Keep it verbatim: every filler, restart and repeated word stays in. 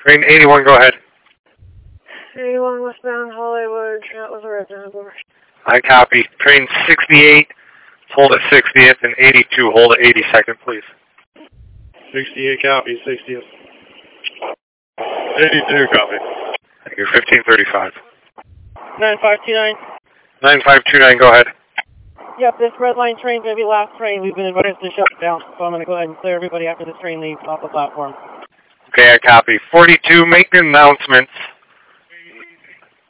Train eighty-one, go ahead. eighty-one westbound Hollywood, chat with the resident. I copy. Train sixty-eight, hold at sixtieth, and eighty-two, hold at eighty-second, please. sixty-eight, copy, sixtieth. eighty-two, copy. Thank you, fifteen thirty-five. nine five two nine. nine five two nine, go ahead. Yep, this red line train's going to be last train. We've been advised to shut it down, so I'm going to go ahead and clear everybody after this train leaves off the platform. Okay, I copy. forty-two, make announcements.